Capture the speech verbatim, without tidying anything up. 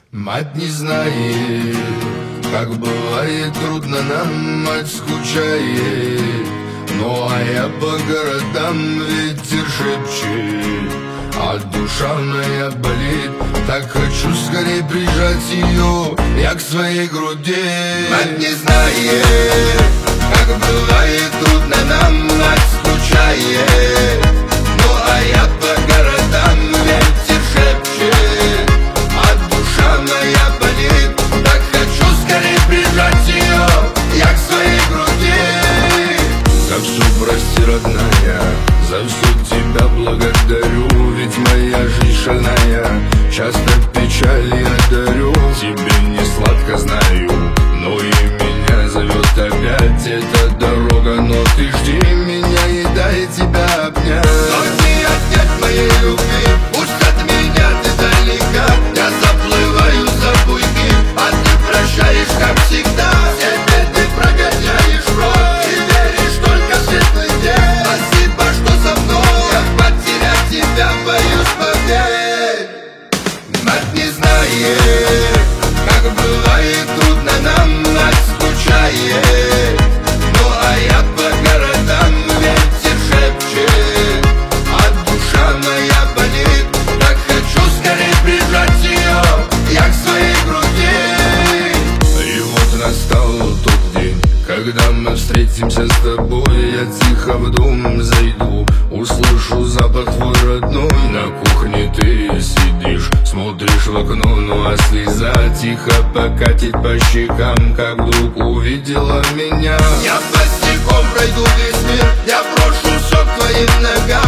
Мать не знает, как бывает трудно нам, мать скучает. Ну а я по городам, ветер шепчет, а душа моя болит. Так хочу скорее прижать ее, я к своей груди. Мать не знает, как бывает трудно нам, мать скучает. Ну а я по городам, ветер шепчет, а душа моя болит. Так хочу скорее прижать ее, я к своей груди. За все прости, родная, за все тебя благодарю. Ведь моя жизнь шальная, часто печали я дарю. Тебе не сладко, знаю, но и меня зовет опять эта дорога. Но ты жди меня и дай тебя обнять. Но не отнять моей любви, пусть от меня ты далека. Я заплываю за буйки, а ты прощаешь, как всегда. Себе ты прогоняешь прочь и веришь только в светлый день. Спасибо, что со мной, я потерять тебя боюсь, поверь. Мать не знает, как бывает трудно нам, мать скучает. Ну а я по городам, ветер шепчет, а душа моя болит. Так хочу скорее прижать ее, я к своей груди. И вот настал тот день, когда мы встретимся с тобой. Я тихо в дом зайду, услышу запах твой родной. На кухне ты сидишь, смотришь в окно, ну а слеза тихо покатит по щекам, как вдруг увидела меня. Я босиком пройду весь мир, я брошу все к твоим ногам.